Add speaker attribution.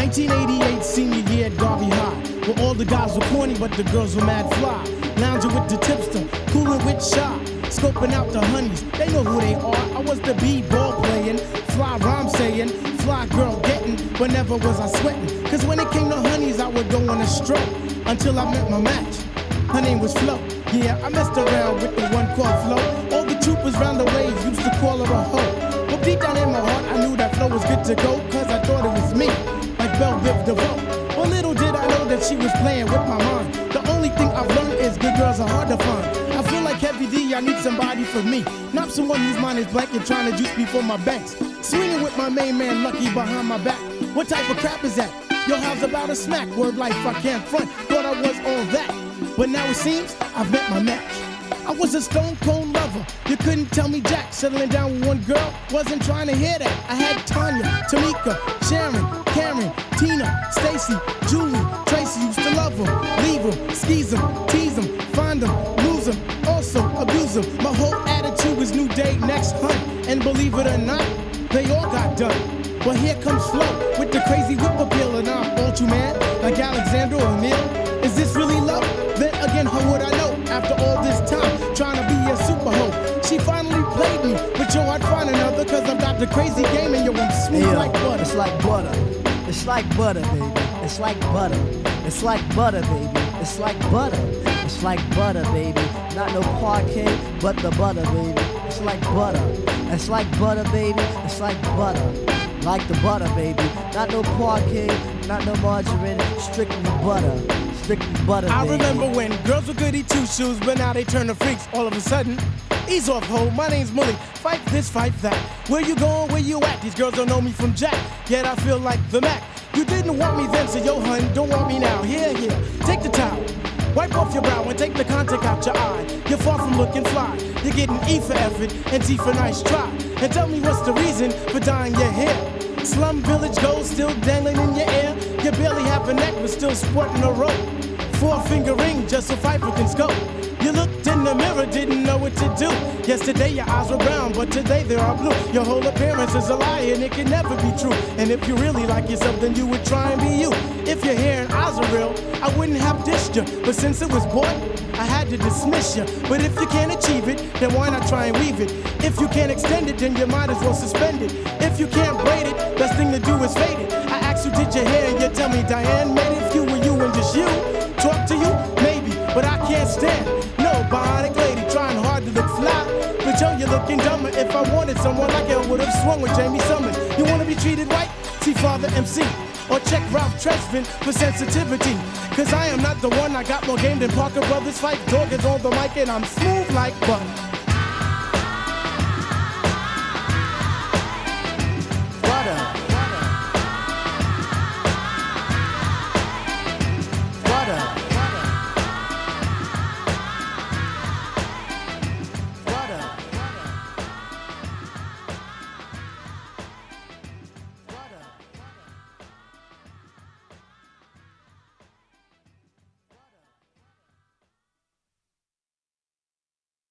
Speaker 1: 1988 senior year at Garvey High, where all the guys were corny but the girls were mad fly. Lounging with the tipster, cooling with Shy, scoping out the honeys, they know who they are. I was the b-ball playing, fly rhyme saying, fly girl getting, but never was I sweating. Cause when it came to honeys, I would go on a stroke until I met my match. Her name was Flo. Yeah, I messed around with the one called Flo. All the troopers round the waves used to call her a hoe. But deep down in my heart, I knew that Flo was good to go, cause I thought it was me, like Belle Biv DeVoe. But little did I know that she was playing with my mind. The only thing I've learned is good girls are hard to find. I feel like Heavy D, I need somebody for me, not someone whose mind is blank and trying to juice me for my banks. Swinging with my main man Lucky behind my back. What type of crap is that? Yo, how's about a smack? Word life, I can't front. Thought I was all that. But now it seems I've met my match. I was a stone cold lover. You couldn't tell me jack. Settling down with one girl, wasn't trying to hear that. I had Tanya, Tamika, Sharon, Karen, Tina, Stacy, Julie, Tracy. Used to love them, leave them, skeeze them, tease them, find them, lose them, also abuse them. My whole attitude was new day, next hunt. And believe it or not, they all got done. But here comes Flo with the crazy whip appeal, and I'm all too man, like Alexander O'Neal. Is this really love? Then again, how would I know? After all this time, trying to be a super hoe. She finally played me, but yo, I'd find another, cause I've got the crazy game, and yo, I'm smooth like butter.
Speaker 2: It's like butter. It's like butter, baby. It's like butter. It's like butter, baby. It's like butter. It's like butter, baby. Not no parquet, but the butter, baby. It's like butter. It's like butter, baby. It's like butter. Like the butter, baby. Not no parquet, not no margarine, strictly butter. Strictly butter, baby.
Speaker 1: I remember when girls were goody two-shoes, but now they turn to freaks all of a sudden. Ease off, ho, my name's Mully. Fight this, fight that. Where you going, where you at? These girls don't know me from Jack, yet I feel like the Mac. You didn't want me then, so yo, hun, don't want me now. Here, take the towel. Wipe off your brow and take the contact out your eye. You're far from looking fly. You're getting E for effort and T for nice try. And tell me what's the reason for dyeing your hair. Slum village gold still dangling in your ear. You barely have a neck but still sporting a rope. 4-finger ring just so Pfeiffer can scope. You looked in the mirror, didn't know what to do. Yesterday your eyes were brown, but today they are blue. Your whole appearance is a lie and it can never be true. And if you really like yourself, then you would try and be you. If your hair and eyes are real, I wouldn't have dished you. But since it was bought, I had to dismiss you. But if you can't achieve it, then why not try and weave it? If you can't extend it, then you might as well suspend it. If you can't braid it, best thing to do is fade it. I asked you, did your hair, and you tell me, Diane, made it few and you and just you. Talk to you? Maybe, but I can't stand no bionic lady trying hard to look fly. But yo, you're looking dumber. If I wanted someone like you, I would have swung with Jamie Summers. You wanna be treated right? See Father MC. Or check Ralph Tresvant for sensitivity. Cause I am not the one, I got more game than Parker Brothers. Fight dog is on the mic and I'm smooth like butter.